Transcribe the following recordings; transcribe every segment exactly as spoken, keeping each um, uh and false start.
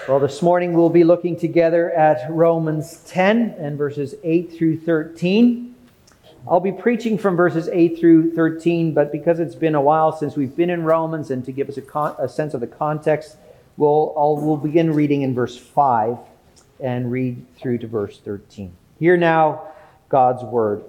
Well, this morning we'll be looking together at Romans ten and verses eight through thirteen. I'll be preaching from verses eight through thirteen, but because it's been a while since we've been in Romans, and to give us a, con- a sense of the context, we'll, I'll, we'll begin reading in verse five and read through to verse thirteen. Hear now God's word.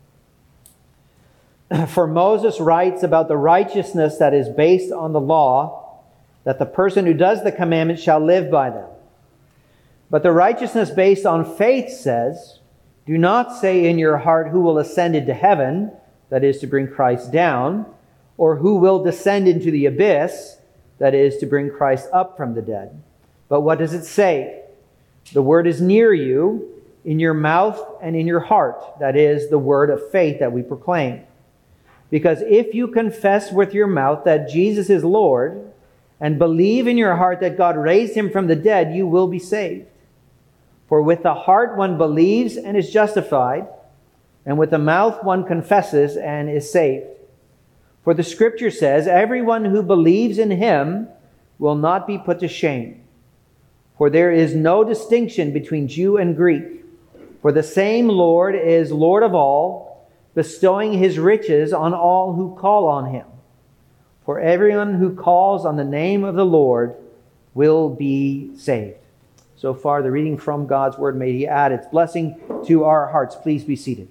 For Moses writes about the righteousness that is based on the law, that the person who does the commandments shall live by them. But the righteousness based on faith says, do not say in your heart who will ascend into heaven, that is to bring Christ down, or who will descend into the abyss, that is to bring Christ up from the dead. But what does it say? The word is near you, in your mouth and in your heart, that is the word of faith that we proclaim. Because if you confess with your mouth that Jesus is Lord, and believe in your heart that God raised him from the dead, you will be saved. For with the heart one believes and is justified, and with the mouth one confesses and is saved. For the scripture says, everyone who believes in him will not be put to shame. For there is no distinction between Jew and Greek. For the same Lord is Lord of all, bestowing his riches on all who call on him. For everyone who calls on the name of the Lord will be saved. So far, the reading from God's word. May he add its blessing to our hearts. Please be seated.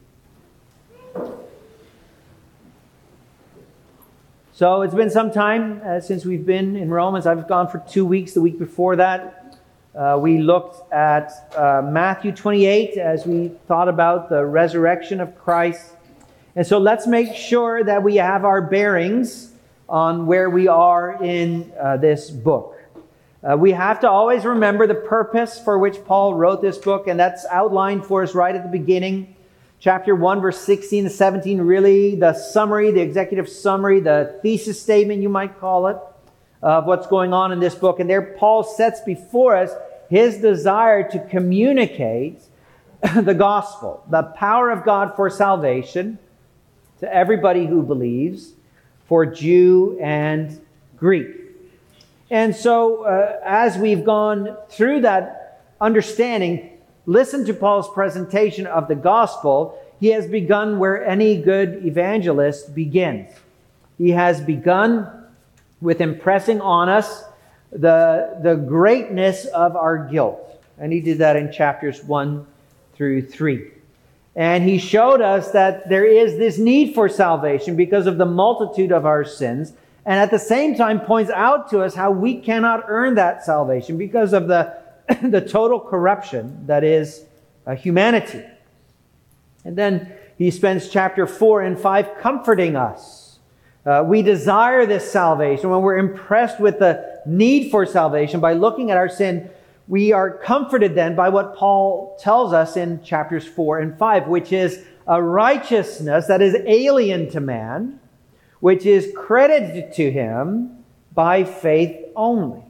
So it's been some time uh, since we've been in Romans. I've gone for two weeks. The week before that, uh, we looked at uh, Matthew twenty-eight as we thought about the resurrection of Christ. And so let's make sure that we have our bearings on where we are in uh, this book. Uh, we have to always remember the purpose for which Paul wrote this book, and that's outlined for us right at the beginning. Chapter one, verse sixteen to seventeen, really the summary, the executive summary, the thesis statement, you might call it, of what's going on in this book. And there Paul sets before us his desire to communicate the gospel, the power of God for salvation to everybody who believes, for Jew and Greek. And so uh, as we've gone through that understanding, listen to Paul's presentation of the gospel. He has begun where any good evangelist begins. He has begun with impressing on us the, the greatness of our guilt. And he did that in chapters one through three. And he showed us that there is this need for salvation because of the multitude of our sins. And at the same time points out to us how we cannot earn that salvation because of the, the total corruption that is uh, humanity. And then he spends chapter four and five comforting us. Uh, we desire this salvation. When we're impressed with the need for salvation by looking at our sin, we are comforted then by what Paul tells us in chapters four and five, which is a righteousness that is alien to man, which is credited to him by faith only.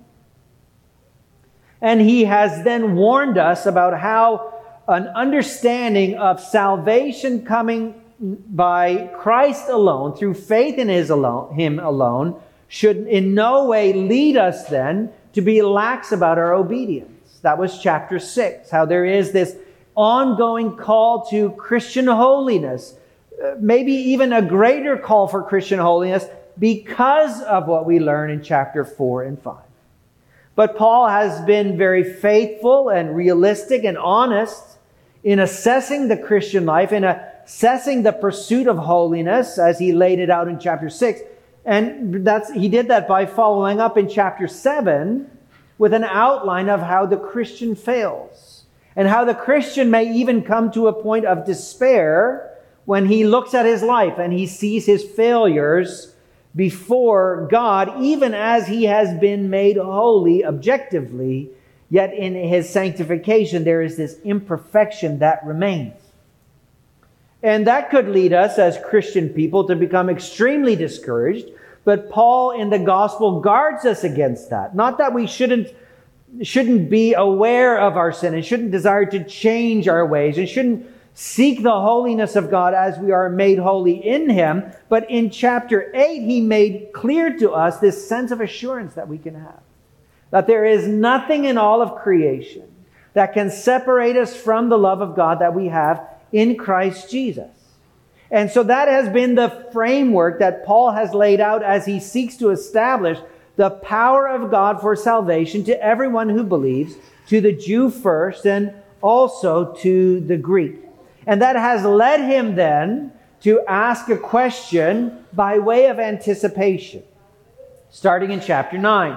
And he has then warned us about how an understanding of salvation coming by Christ alone, through faith in his alone, him alone, should in no way lead us then to be lax about our obedience. That was chapter six, how there is this ongoing call to Christian holiness, uh, maybe even a greater call for Christian holiness because of what we learn in chapter four and five. But Paul has been very faithful and realistic and honest in assessing the Christian life, in assessing the pursuit of holiness as he laid it out in chapter six. And that's he did that by following up in chapter seven with an outline of how the Christian fails and how the Christian may even come to a point of despair when he looks at his life and he sees his failures before God, even as he has been made holy objectively, yet in his sanctification there is this imperfection that remains. And that could lead us as Christian people to become extremely discouraged. But Paul in the gospel guards us against that. Not that we shouldn't, shouldn't be aware of our sin and shouldn't desire to change our ways and shouldn't seek the holiness of God as we are made holy in him. But in chapter eight, he made clear to us this sense of assurance that we can have. that there is nothing in all of creation that can separate us from the love of God that we have in Christ Jesus. And so that has been the framework that Paul has laid out as he seeks to establish the power of God for salvation to everyone who believes, to the Jew first and also to the Greek. And that has led him then to ask a question by way of anticipation, starting in chapter nine.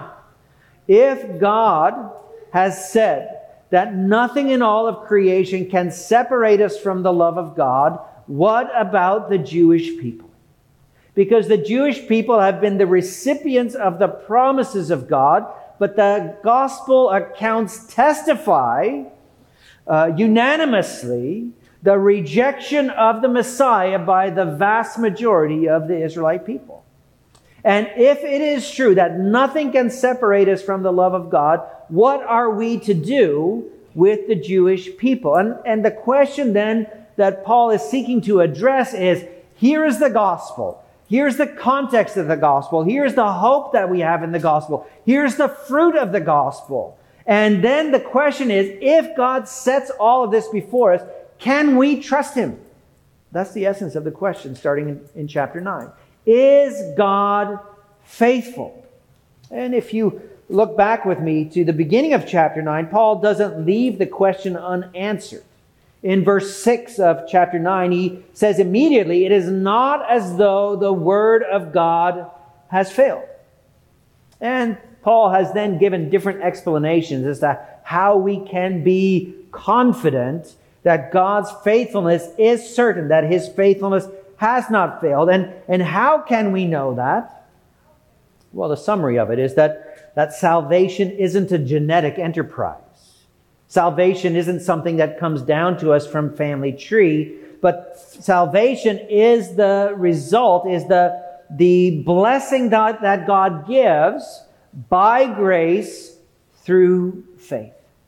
If God has said that nothing in all of creation can separate us from the love of God, what about the Jewish people? Because the Jewish people have been the recipients of the promises of God, but the gospel accounts testify uh, unanimously the rejection of the Messiah by the vast majority of the Israelite people. And if it is true that nothing can separate us from the love of God, what are we to do with the Jewish people? And, and the question then that Paul is seeking to address is, here is the gospel. Here's the context of the gospel. Here's the hope that we have in the gospel. Here's the fruit of the gospel. And then the question is, if God sets all of this before us, can we trust Him? That's the essence of the question starting in, in chapter nine. Is God faithful? And if you look back with me to the beginning of chapter nine, Paul doesn't leave the question unanswered. In verse six of chapter nine, he says immediately, it is not as though the word of God has failed. And Paul has then given different explanations as to how we can be confident that God's faithfulness is certain, that His faithfulness has not failed. And, and how can we know that? Well, the summary of it is that, that salvation isn't a genetic enterprise. Salvation isn't something that comes down to us from family tree, but salvation is the result, is the, the blessing that, that God gives by grace through faith.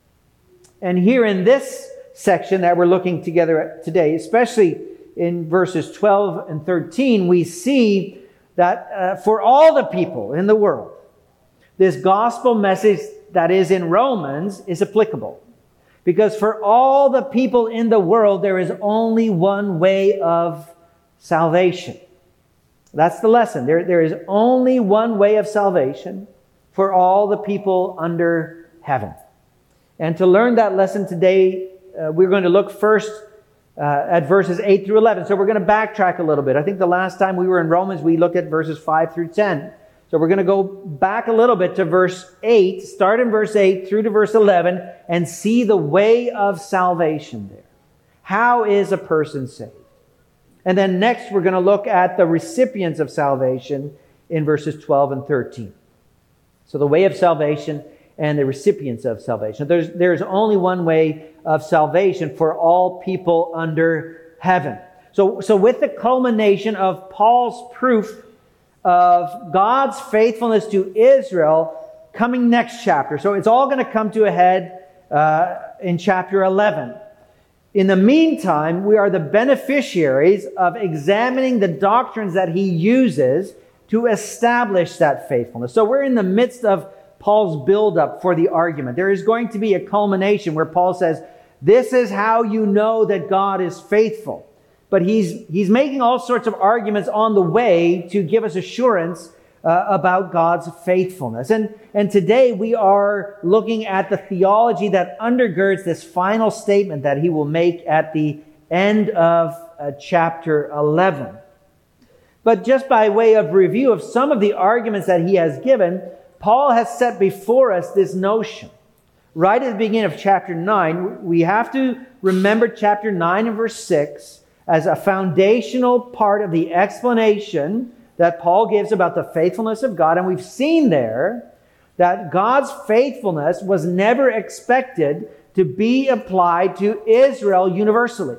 And here in this section that we're looking together at today, especially in verses twelve and thirteen, we see that uh, for all the people in the world, this gospel message that is in Romans is applicable. Because for all the people in the world, there is only one way of salvation. That's the lesson. There, there is only one way of salvation for all the people under heaven. And to learn that lesson today, uh, we're going to look first uh, at verses eight through eleven. So we're going to backtrack a little bit. I think the last time we were in Romans, we looked at verses five through ten. So we're going to go back a little bit to verse eight, start in verse eight through to verse eleven, and see the way of salvation there. How is a person saved? And then next we're going to look at the recipients of salvation in verses twelve and thirteen. So the way of salvation and the recipients of salvation. There's, there's only one way of salvation for all people under heaven. So, so with the culmination of Paul's proof of God's faithfulness to Israel coming next chapter. So it's all going to come to a head uh, in chapter eleven. In the meantime, we are the beneficiaries of examining the doctrines that he uses to establish that faithfulness. So we're in the midst of Paul's build-up for the argument. There is going to be a culmination where Paul says, this is how you know that God is faithful. But he's, he's making all sorts of arguments on the way to give us assurance uh, about God's faithfulness. And, and today we are looking at the theology that undergirds this final statement that he will make at the end of uh, chapter eleven. But just by way of review of some of the arguments that he has given, Paul has set before us this notion. Right at the beginning of chapter nine, we have to remember chapter nine and verse six as a foundational part of the explanation that Paul gives about the faithfulness of God. And we've seen there that God's faithfulness was never expected to be applied to Israel universally.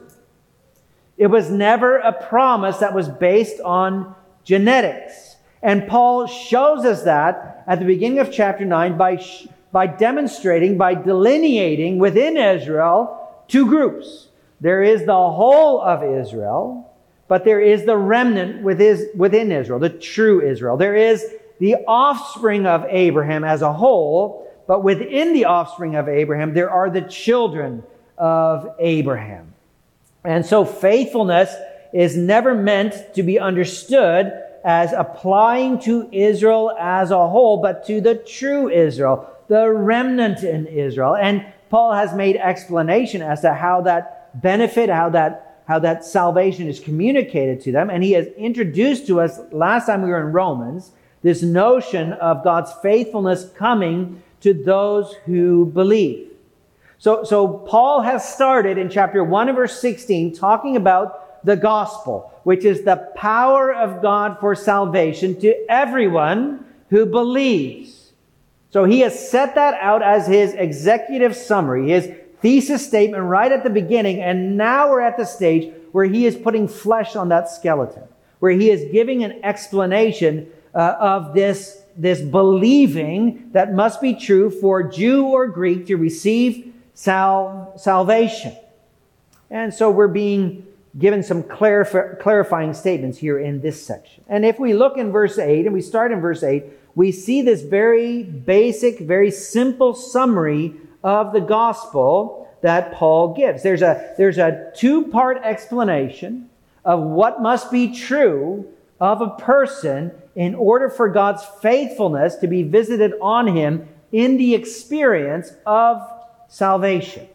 It was never a promise that was based on genetics. And Paul shows us that at the beginning of chapter nine by, by demonstrating, by delineating within Israel two groups. There is the whole of Israel, but there is the remnant within Israel, the true Israel. There is the offspring of Abraham as a whole, but within the offspring of Abraham, there are the children of Abraham. And so faithfulness is never meant to be understood as applying to Israel as a whole, but to the true Israel, the remnant in Israel. And Paul has made explanation as to how that benefit, how that, how that salvation is communicated to them. And he has introduced to us, last time we were in Romans, this notion of God's faithfulness coming to those who believe. So, so Paul has started in chapter one and verse sixteen talking about the gospel, which is the power of God for salvation to everyone who believes. So he has set that out as his executive summary, his thesis statement right at the beginning, and now we're at the stage where he is putting flesh on that skeleton, where he is giving an explanation uh, of this, this believing that must be true for Jew or Greek to receive sal- salvation. And so we're being given some clarif- clarifying statements here in this section. And if we look in verse eight, and we start in verse eight, we see this very basic, very simple summary of the gospel that Paul gives. There's a, there's a two-part explanation of what must be true of a person in order for God's faithfulness to be visited on him in the experience of salvation.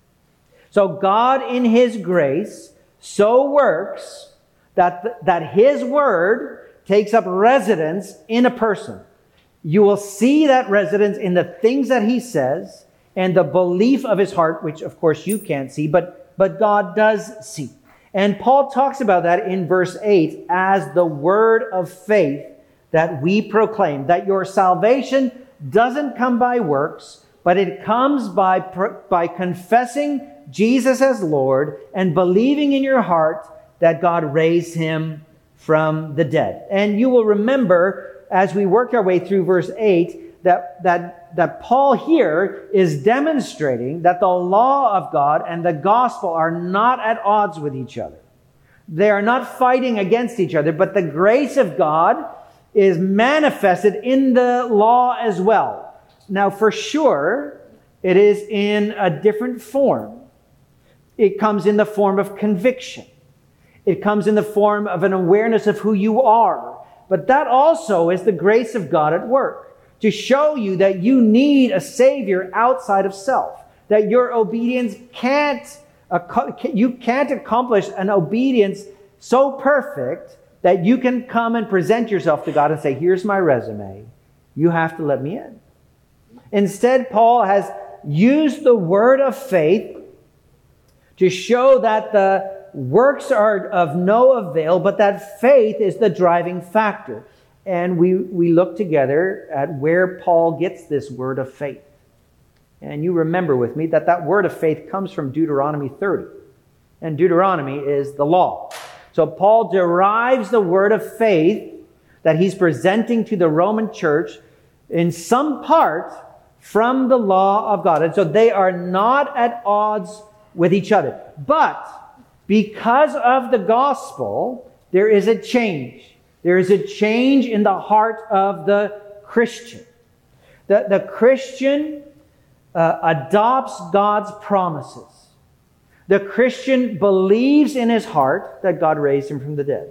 So God in his grace so works that, that his word takes up residence in a person. You will see that residence in the things that he says and the belief of his heart, which of course you can't see, but, but God does see. And Paul talks about that in verse eight as the word of faith that we proclaim, that your salvation doesn't come by works, but it comes by, by confessing Jesus as Lord and believing in your heart that God raised him from the dead. And you will remember as we work our way through verse eight that, that, that Paul here is demonstrating that the law of God and the gospel are not at odds with each other. They are not fighting against each other, but the grace of God is manifested in the law as well. Now, for sure, it is in a different form. It comes in the form of conviction. It comes in the form of an awareness of who you are. But that also is the grace of God at work, to show you that you need a Savior outside of self, that your obedience can't, you can't accomplish an obedience so perfect that you can come and present yourself to God and say, here's my resume. You have to let me in. Instead, Paul has used the word of faith to show that the works are of no avail, but that faith is the driving factor. And we, we look together at where Paul gets this word of faith. And you remember with me that that word of faith comes from Deuteronomy thirty. And Deuteronomy is the law. So Paul derives the word of faith that he's presenting to the Roman church in some part from the law of God. And so they are not at odds with each other. But because of the gospel, there is a change. There is a change in the heart of the Christian. The, the Christian uh, adopts God's promises. The Christian believes in his heart that God raised him from the dead.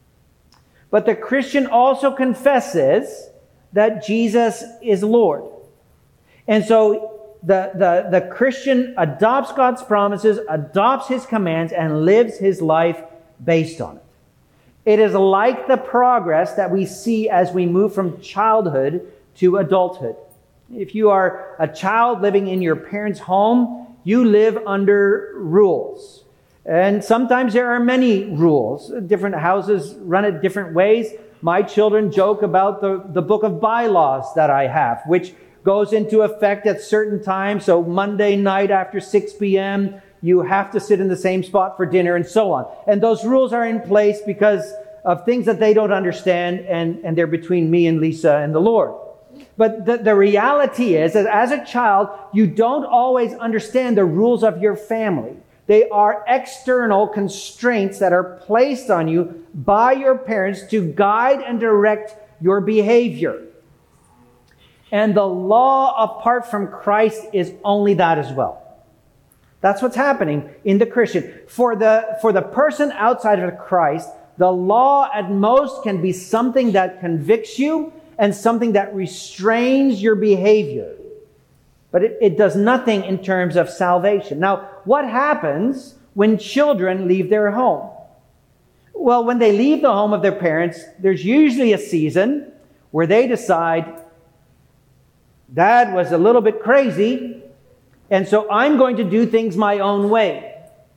But the Christian also confesses that Jesus is Lord. And so The, the, the Christian adopts God's promises, adopts his commands, and lives his life based on it. It is like the progress that we see as we move from childhood to adulthood. If you are a child living in your parents' home, you live under rules. And sometimes there are many rules. Different houses run it different ways. My children joke about the, the book of bylaws that I have, which goes into effect at certain times. So Monday night after six p.m., you have to sit in the same spot for dinner and so on. And those rules are in place because of things that they don't understand, and, and they're between me and Lisa and the Lord. But the, the reality is that as a child, you don't always understand the rules of your family. They are external constraints that are placed on you by your parents to guide and direct your behavior. And the law apart from Christ is only that as well. That's what's happening in the Christian. For the, for the person outside of Christ, the law at most can be something that convicts you and something that restrains your behavior. But it, it does nothing in terms of salvation. Now, what happens when children leave their home? Well, when they leave the home of their parents, there's usually a season where they decide, Dad was a little bit crazy, and so I'm going to do things my own way.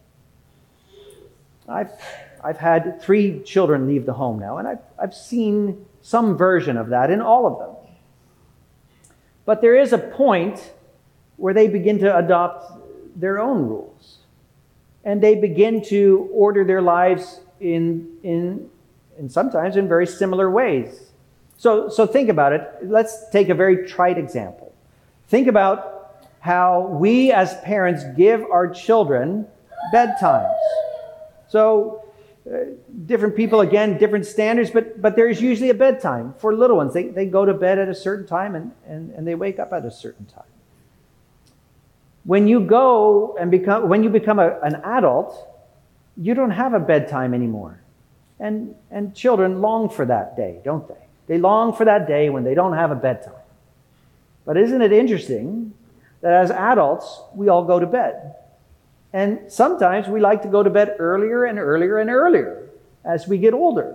I've, I've had three children leave the home now, and I've, I've seen some version of that in all of them. But there is a point where they begin to adopt their own rules. And they begin to order their lives in, in, in sometimes in very similar ways. So, so think about it. Let's take a very trite example. Think about how we as parents give our children bedtimes. So uh, different people, again, different standards, but, but there's usually a bedtime for little ones. They, they go to bed at a certain time and, and, and they wake up at a certain time. When you go and become, when you become a, an adult, you don't have a bedtime anymore. And, and children long for that day, don't they? They long for that day when they don't have a bedtime. But isn't it interesting that as adults, we all go to bed? And sometimes we like to go to bed earlier and earlier and earlier as we get older.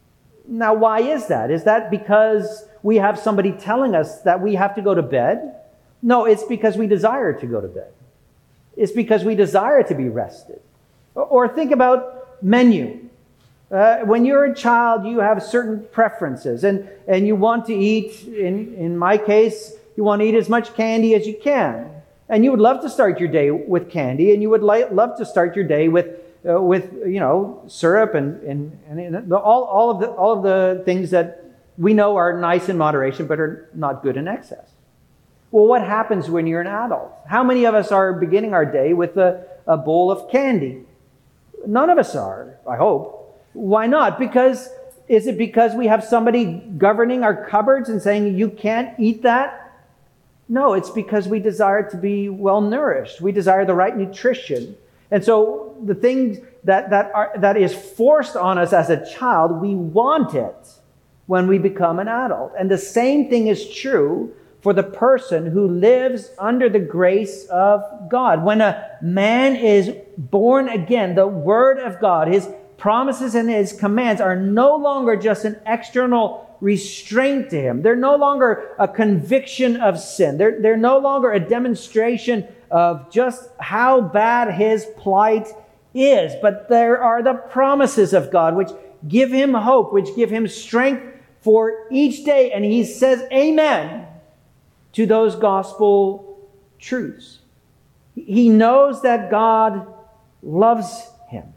Now, why is that? Is that because we have somebody telling us that we have to go to bed? No, it's because we desire to go to bed. It's because we desire to be rested. Or think about menu. Uh, when you're a child, you have certain preferences, and, and you want to eat, in, in my case, you want to eat as much candy as you can. And you would love to start your day with candy, and you would li- love to start your day with, uh, with you know, syrup and, and, and the, all, all, of the, all of the things that we know are nice in moderation, but are not good in excess. Well, what happens when you're an adult? How many of us are beginning our day with a, a bowl of candy? None of us are, I hope. Why not? Because, is it because we have somebody governing our cupboards and saying, you can't eat that? No, it's because we desire to be well nourished. We desire the right nutrition. And so the things that, that, are, that is forced on us as a child, we want it when we become an adult. And the same thing is true for the person who lives under the grace of God. When a man is born again, the Word of God, His promises and His commands are no longer just an external restraint to him. They're no longer a conviction of sin. They're, they're no longer a demonstration of just how bad his plight is. But there are the promises of God which give him hope, which give him strength for each day. And he says amen to those gospel truths. He knows that God loves him.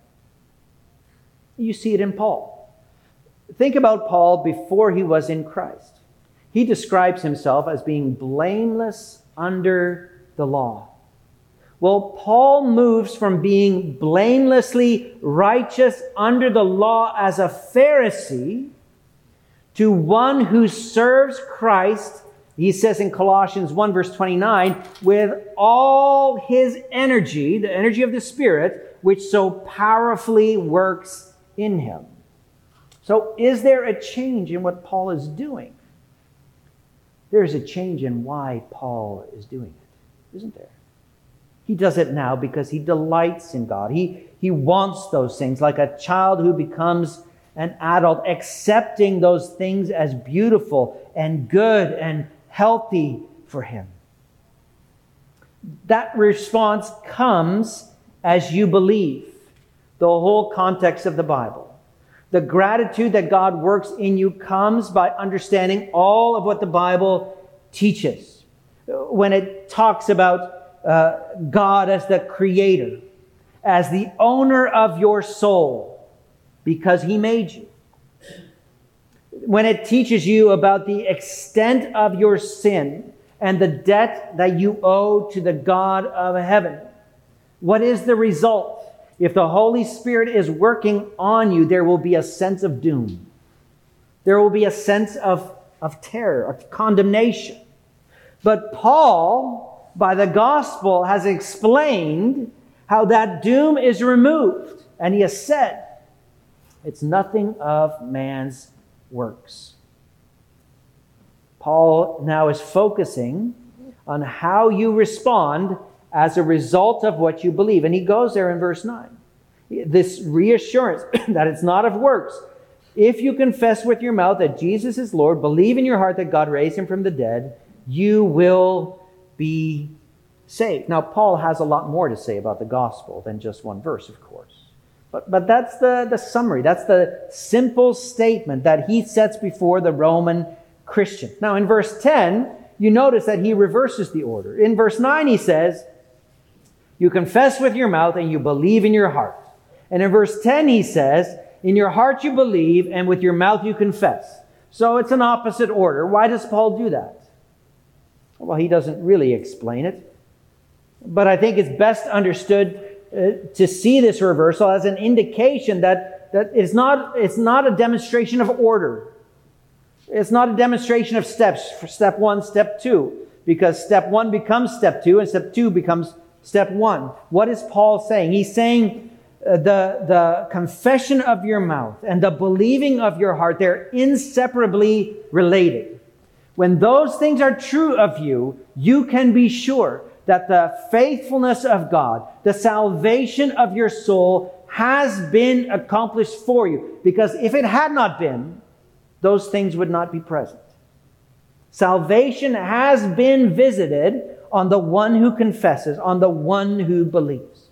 You see it in Paul. Think about Paul before he was in Christ. He describes himself as being blameless under the law. Well, Paul moves from being blamelessly righteous under the law as a Pharisee to one who serves Christ, he says in Colossians one verse twenty-nine, with all his energy, the energy of the Spirit, which so powerfully works in him. So is there a change in what Paul is doing? There is a change in why Paul is doing it, isn't there? He does it now because he delights in God. He, he wants those things, like a child who becomes an adult, accepting those things as beautiful and good and healthy for him. That response comes as you believe the whole context of the Bible. The gratitude that God works in you comes by understanding all of what the Bible teaches. When it talks about uh, God as the creator, as the owner of your soul, because he made you. When it teaches you about the extent of your sin and the debt that you owe to the God of heaven. What is the result? If the Holy Spirit is working on you, there will be a sense of doom. There will be a sense of, of terror, of condemnation. But Paul, by the gospel, has explained how that doom is removed. And he has said, it's nothing of man's works. Paul now is focusing on how you respond as a result of what you believe. And he goes there in verse nine. This reassurance that it's not of works. If you confess with your mouth that Jesus is Lord, believe in your heart that God raised him from the dead, you will be saved. Now, Paul has a lot more to say about the gospel than just one verse, of course. But, but that's the, the summary. That's the simple statement that he sets before the Roman Christians. Now, in verse ten, you notice that he reverses the order. In verse nine, he says, you confess with your mouth and you believe in your heart. And in verse ten, he says, in your heart you believe and with your mouth you confess. So it's an opposite order. Why does Paul do that? Well, he doesn't really explain it. But I think it's best understood uh, to see this reversal as an indication that, that it's not, it's not a demonstration of order. It's not a demonstration of steps, for step one, step two, because step one becomes step two and step two becomes step one. What is Paul saying? He's saying uh, the, the confession of your mouth and the believing of your heart, they're inseparably related. When those things are true of you, you can be sure that the faithfulness of God, the salvation of your soul has been accomplished for you. Because if it had not been, those things would not be present. Salvation has been visited on the one who confesses, on the one who believes.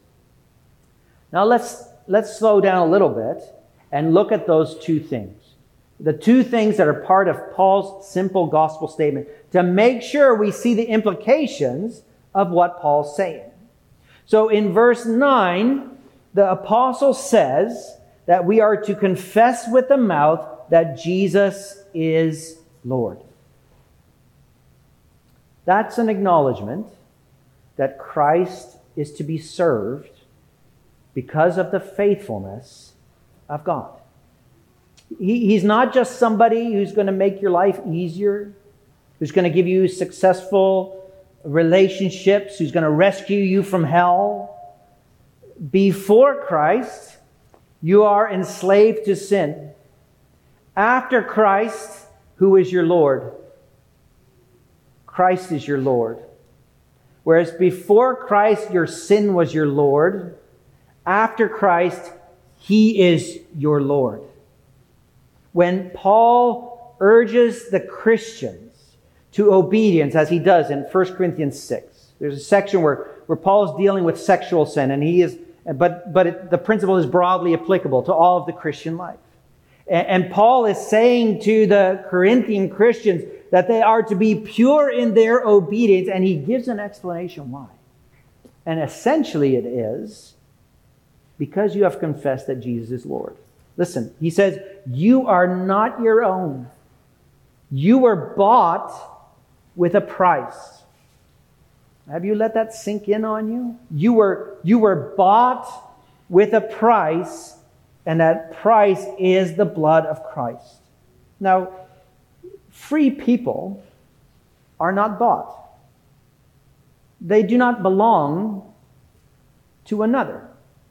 Now let's, let's slow down a little bit and look at those two things. The two things that are part of Paul's simple gospel statement to make sure we see the implications of what Paul's saying. So in verse nine, the apostle says that we are to confess with the mouth that Jesus is Lord. That's an acknowledgement that Christ is to be served because of the faithfulness of God. He, he's not just somebody who's going to make your life easier, who's going to give you successful relationships, who's going to rescue you from hell. Before Christ, you are enslaved to sin. After Christ, who is your Lord? Christ is your Lord. Whereas before Christ, your sin was your Lord. After Christ, He is your Lord. When Paul urges the Christians to obedience, as he does in First Corinthians six, there's a section where, where Paul is dealing with sexual sin, and he is, but, but it, the principle is broadly applicable to all of the Christian life. And, and Paul is saying to the Corinthian Christians that they are to be pure in their obedience, and he gives an explanation why. And essentially it is because you have confessed that Jesus is Lord. Listen, he says, you are not your own. You were bought with a price. Have you let that sink in on you? You were, you were bought with a price, and that price is the blood of Christ. Now, free people are not bought. They do not belong to another.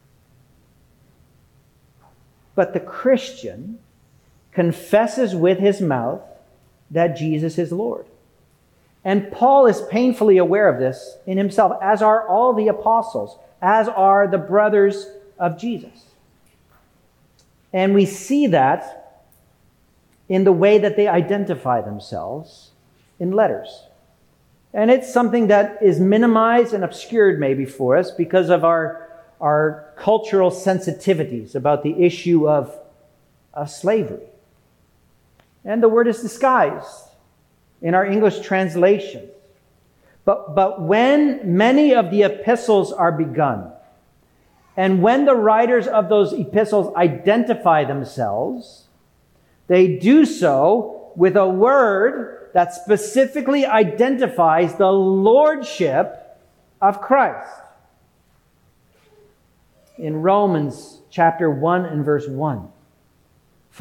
But the Christian confesses with his mouth that Jesus is Lord. And Paul is painfully aware of this in himself, as are all the apostles, as are the brothers of Jesus. And we see that in the way that they identify themselves in letters. And it's something that is minimized and obscured maybe for us because of our our cultural sensitivities about the issue of, of slavery. And the word is disguised in our English translation. But, but when many of the epistles are begun, and when the writers of those epistles identify themselves, they do so with a word that specifically identifies the lordship of Christ. In Romans chapter one and verse one.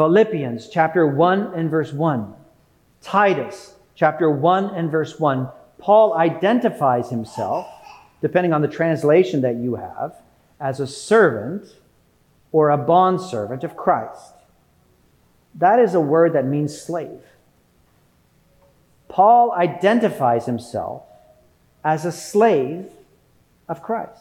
Philippians chapter one and verse one. Titus chapter one and verse one. Paul identifies himself, depending on the translation that you have, as a servant or a bondservant of Christ. That is a word that means slave. Paul identifies himself as a slave of Christ.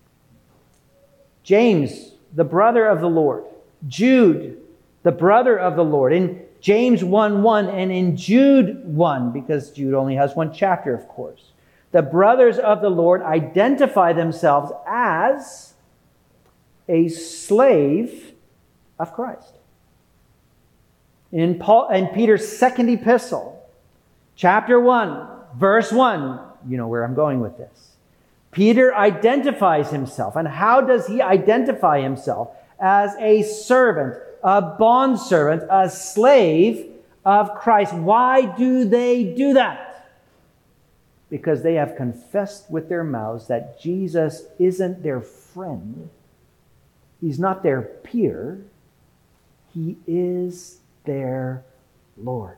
James, the brother of the Lord. Jude, the brother of the Lord. In James one one and in Jude one, because Jude only has one chapter, of course. The brothers of the Lord identify themselves as a slave of Christ. In Paul, in Peter's second epistle, chapter one, verse one, you know where I'm going with this. Peter identifies himself. And how does he identify himself? As a servant, a bondservant, a slave of Christ. Why do they do that? Because they have confessed with their mouths that Jesus isn't their friend. He's not their peer. He is their Lord.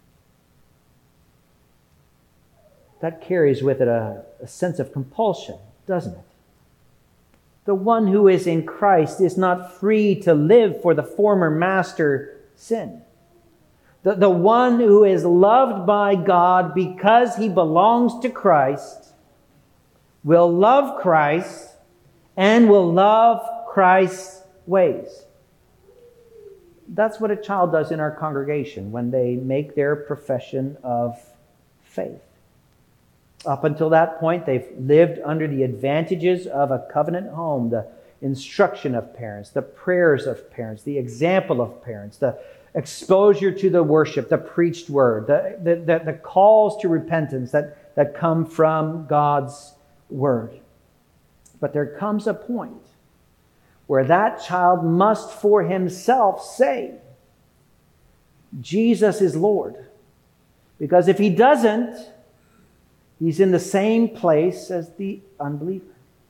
That carries with it a, a sense of compulsion, doesn't it? The one who is in Christ is not free to live for the former master, sin. The, the one who is loved by God because he belongs to Christ will love Christ and will love Christ's ways. That's what a child does in our congregation when they make their profession of faith. Up until that point, they've lived under the advantages of a covenant home, the instruction of parents, the prayers of parents, the example of parents, the exposure to the worship, the preached word, the, the, the, the calls to repentance that, that come from God's word. But there comes a point where that child must for himself say, Jesus is Lord. Because if he doesn't, he's in the same place as the unbeliever.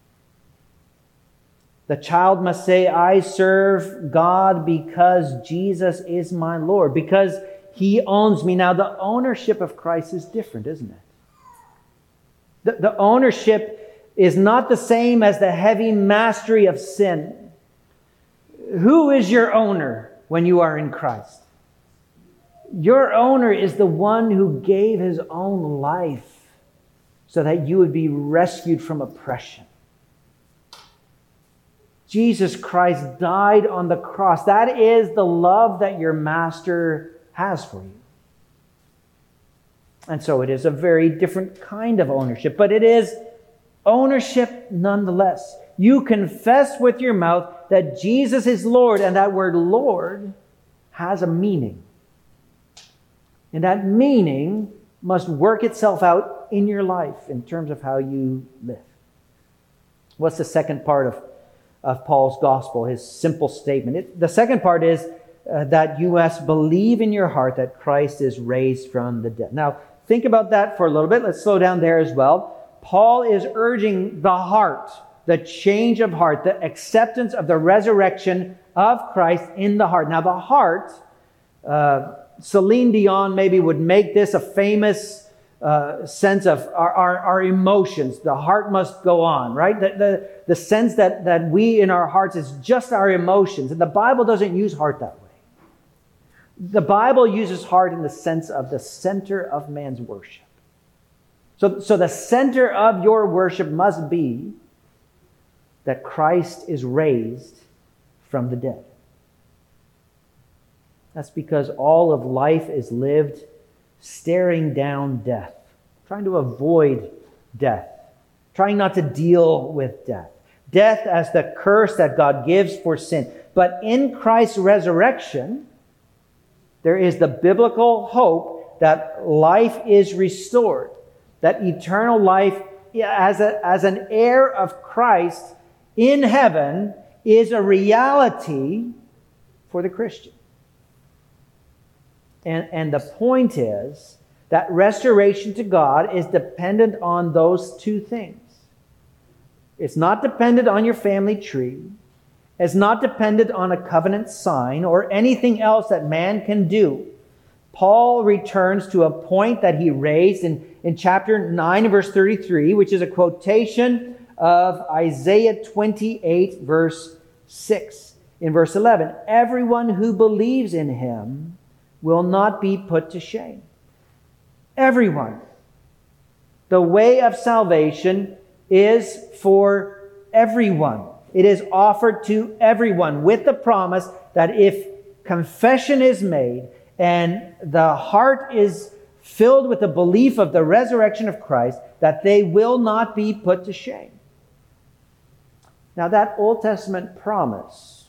The child must say, I serve God because Jesus is my Lord, because he owns me. Now, the ownership of Christ is different, isn't it? The, the ownership is not the same as the heavy mastery of sin. Who is your owner when you are in Christ? Your owner is the one who gave his own life so that you would be rescued from oppression. Jesus Christ died on the cross. That is the love that your master has for you. And so it is a very different kind of ownership, but it is ownership nonetheless. You confess with your mouth that Jesus is Lord, and that word Lord has a meaning. And that meaning must work itself out in your life in terms of how you live. What's the second part of, of Paul's gospel, his simple statement? It, the second part is uh, that you must believe in your heart that Christ is raised from the dead. Now, think about that for a little bit. Let's slow down there as well. Paul is urging the heart, the change of heart, the acceptance of the resurrection of Christ in the heart. Now, the heart, uh, Celine Dion maybe would make this a famous uh, sense of our, our, our emotions. The heart must go on, right? The, the, the sense that, that we in our hearts is just our emotions. And the Bible doesn't use heart that way. The Bible uses heart in the sense of the center of man's worship. So, so the center of your worship must be that Christ is raised from the dead. That's because all of life is lived staring down death, trying to avoid death, trying not to deal with death. Death as the curse that God gives for sin. But in Christ's resurrection, there is the biblical hope that life is restored, that eternal life as, a, as an heir of Christ in heaven is a reality for the Christian. And, and the point is that restoration to God is dependent on those two things. It's not dependent on your family tree. It's not dependent on a covenant sign or anything else that man can do. Paul returns to a point that he raised in, in chapter nine, verse thirty-three, which is a quotation of Isaiah twenty-eight, verse six. In verse eleven, everyone who believes in him will not be put to shame. Everyone. The way of salvation is for everyone. It is offered to everyone with the promise that if confession is made and the heart is filled with the belief of the resurrection of Christ, that they will not be put to shame. Now, that Old Testament promise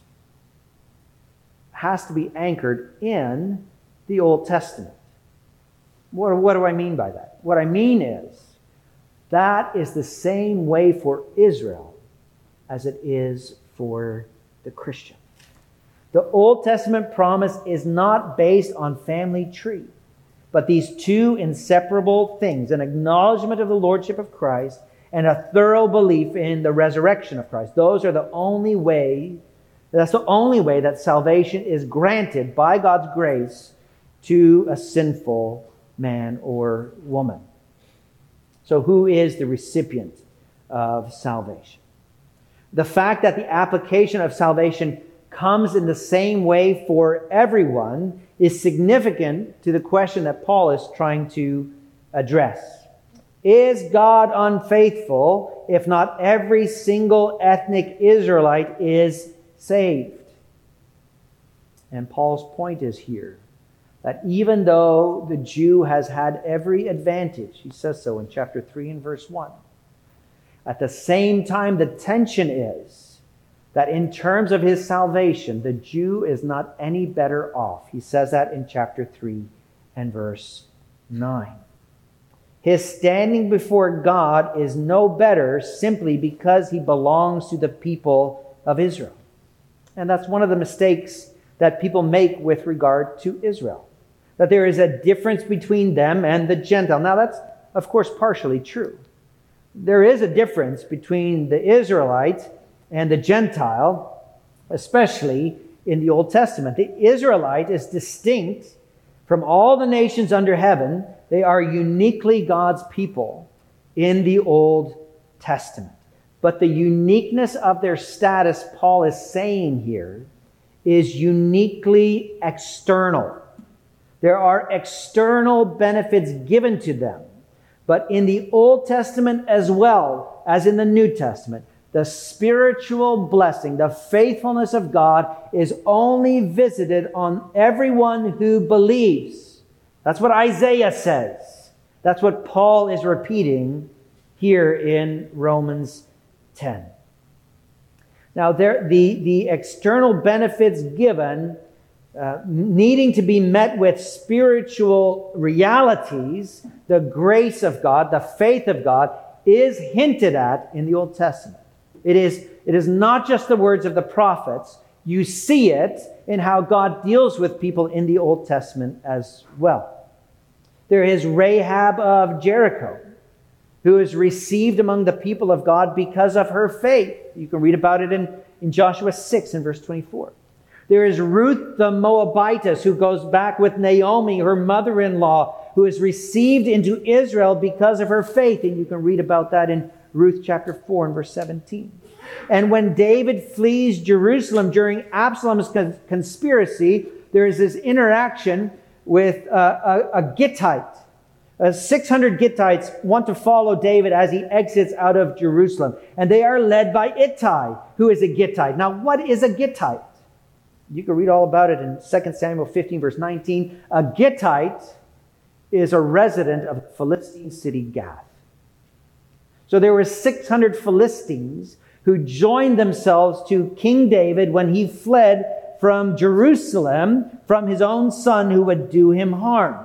has to be anchored in the Old Testament. What, what do I mean by that? What I mean is, that is the same way for Israel as it is for the Christian. The Old Testament promise is not based on family tree, but these two inseparable things, an acknowledgement of the Lordship of Christ and a thorough belief in the resurrection of Christ. Those are the only way, that's the only way that salvation is granted by God's grace to a sinful man or woman. So who is the recipient of salvation? The fact that the application of salvation comes in the same way for everyone is significant to the question that Paul is trying to address. Is God unfaithful if not every single ethnic Israelite is saved? And Paul's point is here that even though the Jew has had every advantage, he says so in chapter three and verse one, at the same time the tension is that in terms of his salvation, the Jew is not any better off. He says that in chapter three and verse nine. His standing before God is no better simply because he belongs to the people of Israel. And that's one of the mistakes that people make with regard to Israel, that there is a difference between them and the Gentile. Now that's, of course, partially true. There is a difference between the Israelite and the Gentile, especially in the Old Testament. The Israelite is distinct from all the nations under heaven. They are uniquely God's people in the Old Testament. But the uniqueness of their status, Paul is saying here, is uniquely external. There are external benefits given to them. But in the Old Testament as well as in the New Testament, the spiritual blessing, the faithfulness of God is only visited on everyone who believes. That's what Isaiah says. That's what Paul is repeating here in Romans ten. Now, there, the, the external benefits given, uh, needing to be met with spiritual realities, the grace of God, the faith of God, is hinted at in the Old Testament. It is, it is not just the words of the prophets. You see it in how God deals with people in the Old Testament as well. There is Rahab of Jericho, who is received among the people of God because of her faith. You can read about it in, in Joshua six and verse twenty-four. There is Ruth the Moabitess, who goes back with Naomi, her mother-in-law, who is received into Israel because of her faith. And you can read about that in Ruth chapter four and verse seventeen. And when David flees Jerusalem during Absalom's conspiracy, there is this interaction with uh, a, a Gittite. Uh, six hundred Gittites want to follow David as he exits out of Jerusalem. And they are led by Ittai, who is a Gittite. Now, what is a Gittite? You can read all about it in Second Samuel fifteen, verse nineteen. A Gittite is a resident of the Philistine city Gath. So there were six hundred Philistines who joined themselves to King David when he fled from Jerusalem from his own son who would do him harm.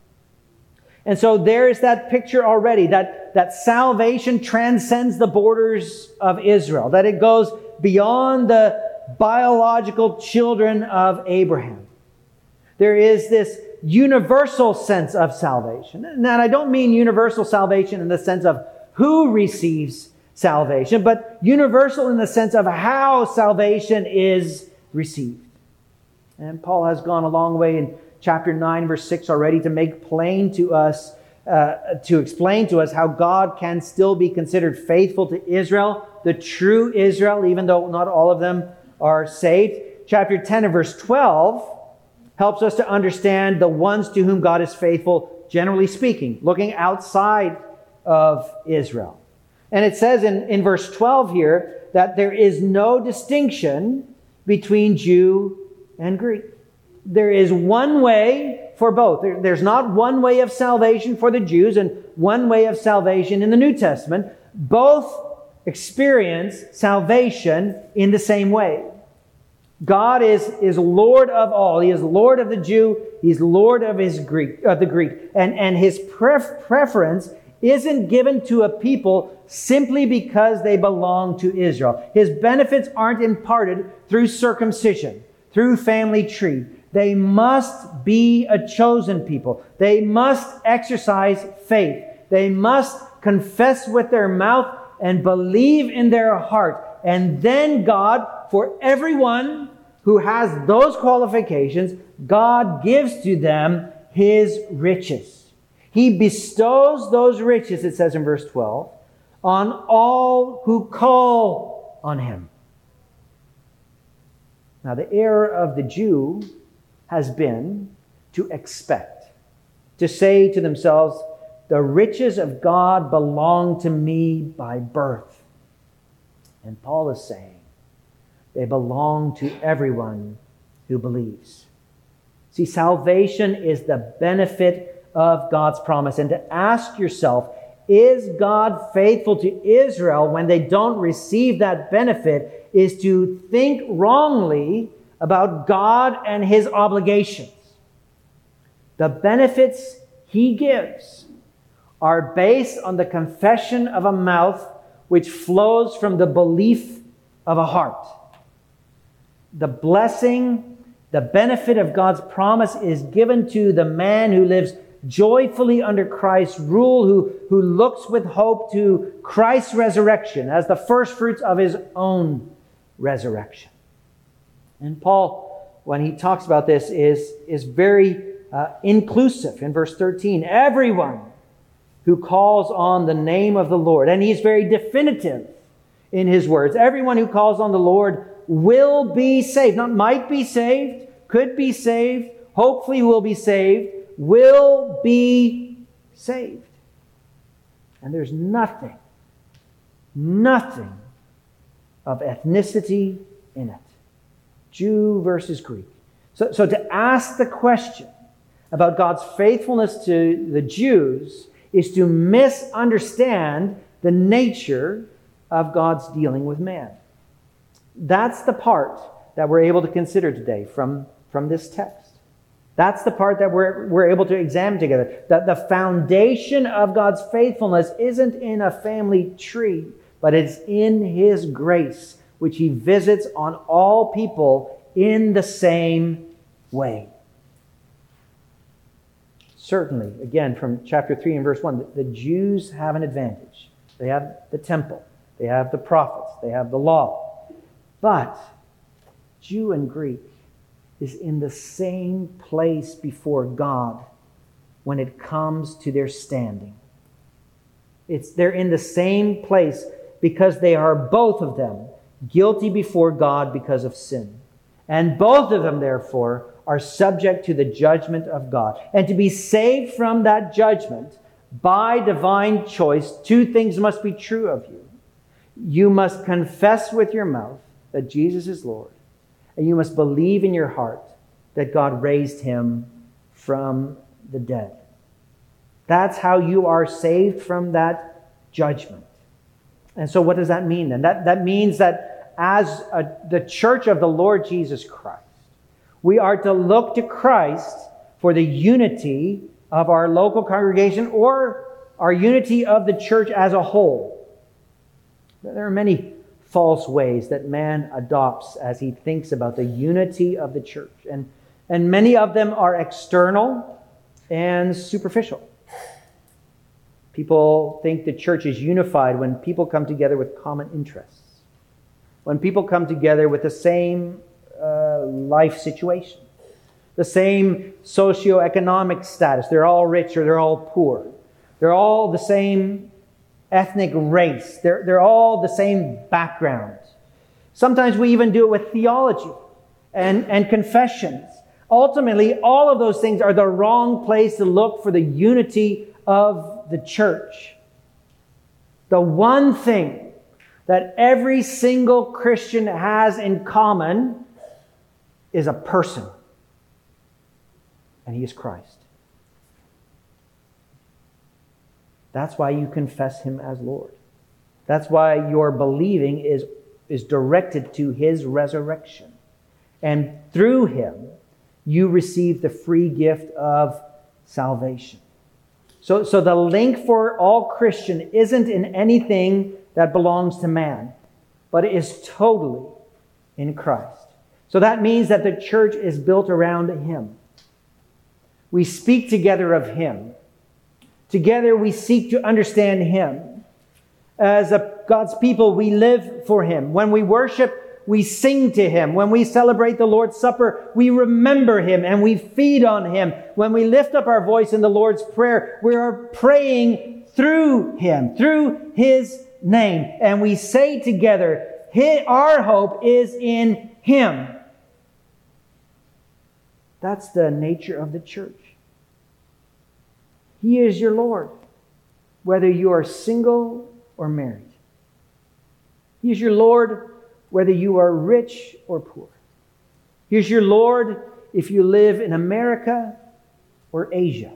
And so there's that picture already, that, that salvation transcends the borders of Israel, that it goes beyond the biological children of Abraham. There is this universal sense of salvation. And I don't mean universal salvation in the sense of who receives salvation, but universal in the sense of how salvation is received. And Paul has gone a long way in chapter nine, verse six already to make plain to us, uh, to explain to us how God can still be considered faithful to Israel, the true Israel, even though not all of them are saved. Chapter ten and verse twelve helps us to understand the ones to whom God is faithful, generally speaking, looking outside of Israel. And it says in, in verse twelve here that there is no distinction between Jew and Greek. There is one way for both. There, there's not one way of salvation for the Jews and one way of salvation in the New Testament. Both experience salvation in the same way. God is, is Lord of all. He is Lord of the Jew. He's Lord of his Greek, of the Greek. And, and his pref- preference isn't given to a people simply because they belong to Israel. His benefits aren't imparted through circumcision, through family tree. They must be a chosen people. They must exercise faith. They must confess with their mouth and believe in their heart. And then God, for everyone who has those qualifications, God gives to them his riches. He bestows those riches, it says in verse twelve, on all who call on him. Now, the error of the Jew has been to expect, to say to themselves, the riches of God belong to me by birth. And Paul is saying, they belong to everyone who believes. See, salvation is the benefit of God's promise. And to ask yourself, is God faithful to Israel when they don't receive that benefit, is to think wrongly about God and his obligations. The benefits he gives are based on the confession of a mouth which flows from the belief of a heart. The blessing, the benefit of God's promise is given to the man who lives joyfully under Christ's rule, who, who looks with hope to Christ's resurrection as the first fruits of his own resurrection. And Paul, when he talks about this, is, is very uh, inclusive in verse thirteen. Everyone who calls on the name of the Lord. And he's very definitive in his words. Everyone who calls on the Lord will be saved. Not might be saved, could be saved, hopefully will be saved, will be saved. And there's nothing, nothing of ethnicity in it. Jew versus Greek. So, so to ask the question about God's faithfulness to the Jews is to misunderstand the nature of God's dealing with man. That's the part that we're able to consider today from, from this text. That's the part that we're, we're able to examine together. That the foundation of God's faithfulness isn't in a family tree, but it's in his grace, which he visits on all people in the same way. Certainly, again, from chapter three and verse one, the, the Jews have an advantage. They have the temple. They have the prophets. They have the law. But Jew and Greek is in the same place before God when it comes to their standing. It's, they're in the same place because they are, both of them, guilty before God because of sin. And both of them, therefore, are subject to the judgment of God. And to be saved from that judgment by divine choice, two things must be true of you. You must confess with your mouth that Jesus is Lord, and you must believe in your heart that God raised him from the dead. That's how you are saved from that judgment. And so what does that mean then? That, that means that as a, the church of the Lord Jesus Christ, we are to look to Christ for the unity of our local congregation or our unity of the church as a whole. There are many false ways that man adopts as he thinks about the unity of the church. And, and many of them are external and superficial. People think the church is unified when people come together with common interests, when people come together with the same uh, life situation, the same socioeconomic status. They're all rich or they're all poor. They're all the same ethnic race. They're, they're all the same background. Sometimes we even do it with theology and, and confessions. Ultimately, all of those things are the wrong place to look for the unity of the church. The one thing that every single Christian has in common is a person. And he is Christ. That's why you confess him as Lord. That's why your believing is, is directed to his resurrection. And through him, you receive the free gift of salvation. So, so the link for all Christian isn't in anything that belongs to man, but it is totally in Christ. So that means that the church is built around him. We speak together of him. Together we seek to understand him. As a, God's people, we live for him. When we worship, we sing to him. When we celebrate the Lord's Supper, we remember him and we feed on him. When we lift up our voice in the Lord's Prayer, we are praying through him, through his name. And we say together, our hope is in him. That's the nature of the church. He is your Lord, whether you are single or married. He is your Lord, whether you are rich or poor. He is your Lord if you live in America or Asia.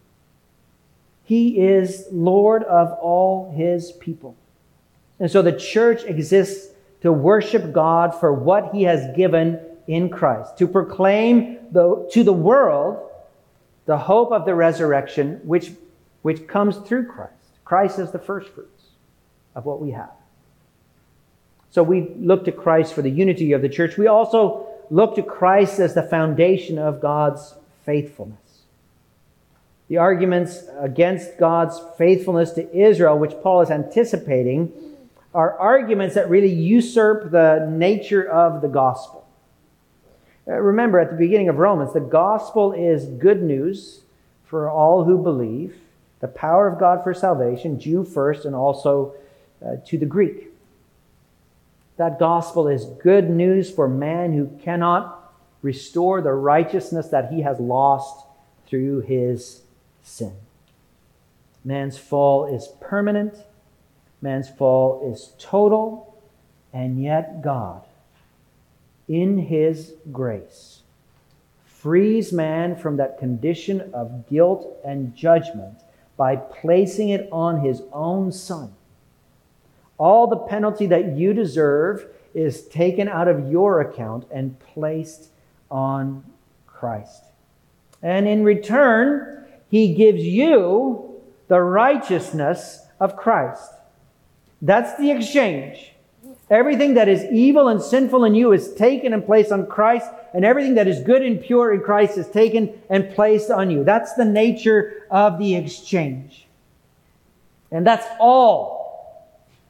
He is Lord of all his people. And so the church exists to worship God for what he has given in Christ, to proclaim the, to the world the hope of the resurrection, which, which comes through Christ. Christ is the first fruits of what we have. So we look to Christ for the unity of the church. We also look to Christ as the foundation of God's faithfulness. The arguments against God's faithfulness to Israel, which Paul is anticipating, are arguments that really usurp the nature of the gospel. Uh, remember, at the beginning of Romans, the gospel is good news for all who believe, the power of God for salvation, Jew first and also uh, to the Greek. That gospel is good news for man who cannot restore the righteousness that he has lost through his sin. Man's fall is permanent. Man's fall is total. And yet God, in his grace, frees man from that condition of guilt and judgment by placing it on his own Son. All the penalty that you deserve is taken out of your account and placed on Christ. And in return, he gives you the righteousness of Christ. That's the exchange. Everything that is evil and sinful in you is taken and placed on Christ, and everything that is good and pure in Christ is taken and placed on you. That's the nature of the exchange. And that's all.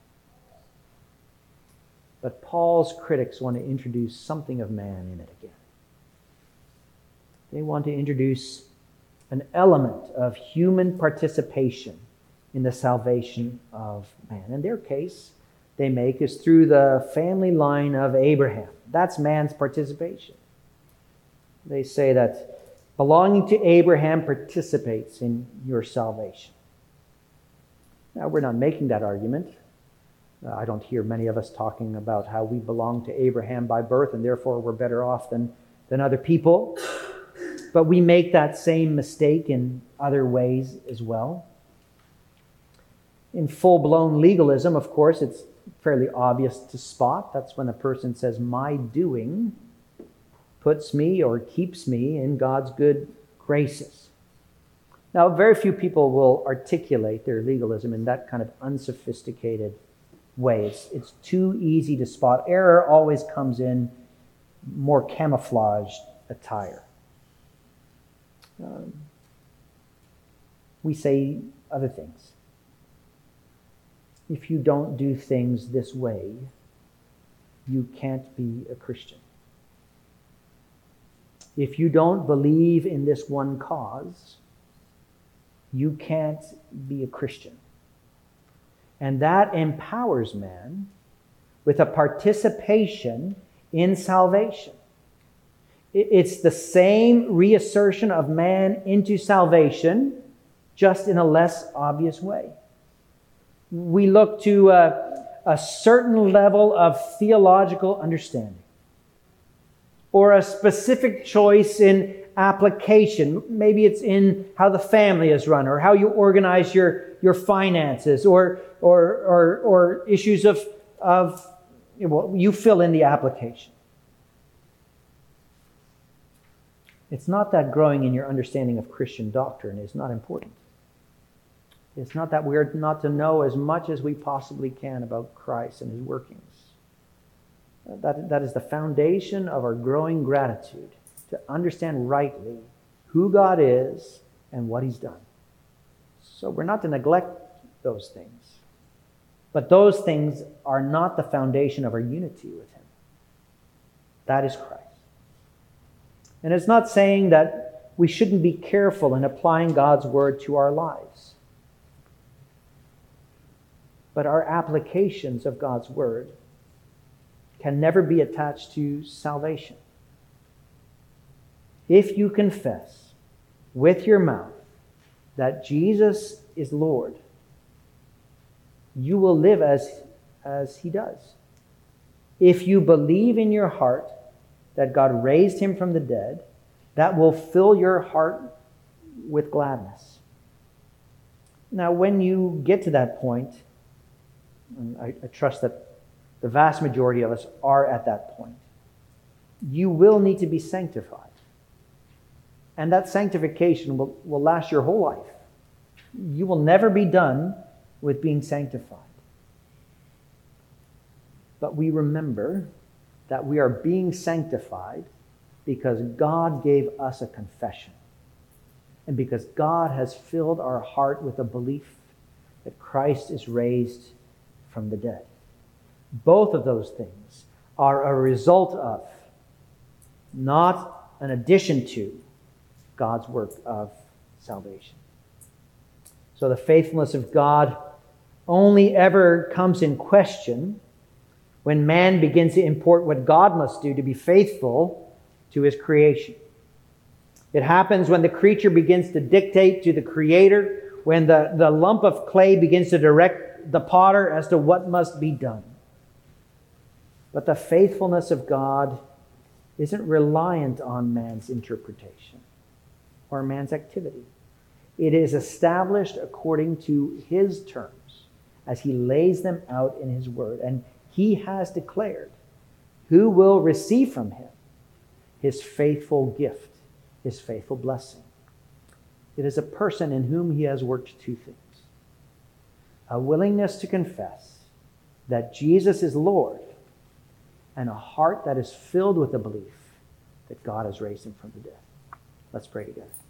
But Paul's critics want to introduce something of man in it again. They want to introduce an element of human participation in the salvation of man. In their case, they make is through the family line of Abraham. That's man's participation. They say that belonging to Abraham participates in your salvation. Now, we're not making that argument. Uh, I don't hear many of us talking about how we belong to Abraham by birth and therefore we're better off than, than other people. But we make that same mistake in other ways as well. In full-blown legalism, of course, it's fairly obvious to spot. That's when a person says, my doing puts me or keeps me in God's good graces. Now, very few people will articulate their legalism in that kind of unsophisticated way. It's, it's too easy to spot. Error always comes in more camouflaged attire. Um, we say other things. If you don't do things this way, you can't be a Christian. If you don't believe in this one cause, you can't be a Christian. And that empowers man with a participation in salvation. It's the same reassertion of man into salvation, just in a less obvious way. We look to a, a certain level of theological understanding, or a specific choice in application. Maybe it's in how the family is run, or how you organize your, your finances, or, or, or, or issues of, of well, you fill in the application. It's not that growing in your understanding of Christian doctrine is not important. It's not that we're not to know as much as we possibly can about Christ and his workings. That, that is the foundation of our growing gratitude, to understand rightly who God is and what he's done. So we're not to neglect those things. But those things are not the foundation of our unity with him. That is Christ. And it's not saying that we shouldn't be careful in applying God's word to our lives. But our applications of God's word can never be attached to salvation. If you confess with your mouth that Jesus is Lord, you will live as, as he does. If you believe in your heart that God raised him from the dead, that will fill your heart with gladness. Now, when you get to that point, and I, I trust that the vast majority of us are at that point, you will need to be sanctified. And that sanctification will, will last your whole life. You will never be done with being sanctified. But we remember that we are being sanctified because God gave us a confession. And because God has filled our heart with a belief that Christ is raised from the dead. Both of those things are a result of, not an addition to, God's work of salvation. So the faithfulness of God only ever comes in question when man begins to import what God must do to be faithful to his creation. It happens when the creature begins to dictate to the Creator, when the, the lump of clay begins to direct the potter as to what must be done. But the faithfulness of God isn't reliant on man's interpretation or man's activity. It is established according to his terms as he lays them out in his word. And he has declared who will receive from him his faithful gift, his faithful blessing. It is a person in whom he has worked two things: a willingness to confess that Jesus is Lord, and a heart that is filled with the belief that God has raised him from the dead. Let's pray together.